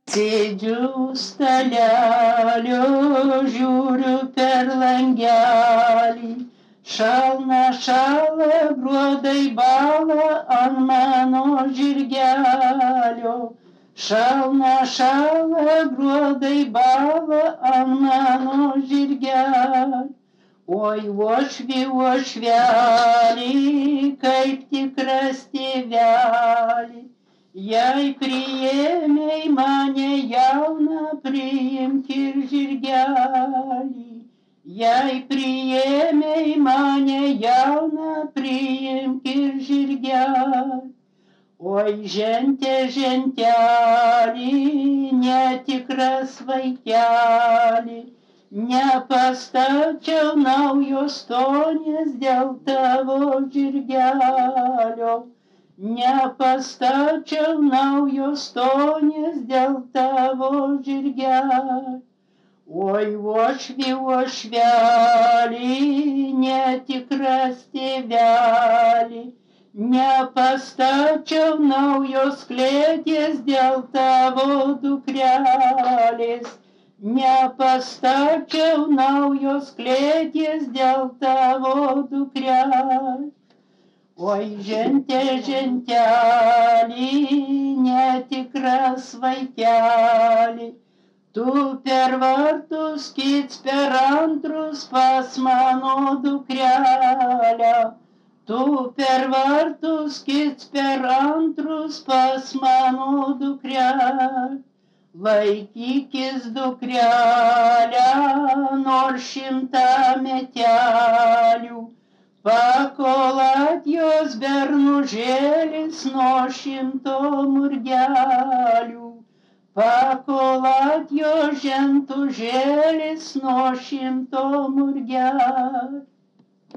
Sėdžiu stalelio, žiūriu per langelį, šalna šąla, gruodai bąla ant mano žirgelio. Šalna šąla, gruodai bąla ant mano žirgelio. Oi, uošvi, uošvelį, kaip tikras tėvelį, jei priėmei mane jauną, priimk ir žirgelį. Jei priėmei mane jauną, priimk ir žirgelį. Oi, žente, žentelį, netikras vaikelį, nepastačiau naujos stonės dėl tavo žirgelio. Nepastačiau naujos stonės dėl tavo žirgelio. Oi, uošvi, uošvelį, netikras tėvelį, nepastačiau naujos klėties dėl tavo dukrelės. Nepastačiau naujos klėties dėl tavo dukrelės. Oi, žente, žentelį, netikras vaikelį, tu per vartus kits per antrus pas mano dukrelę. Tu per vartus kits per antrus pas mano dukrelę. Laikykis dukrelę, nors 100 metelių, pakol atjos bernužėlis nuo 100 murgelių. Pakol atjos žentužėlis nuo 100 murgelių.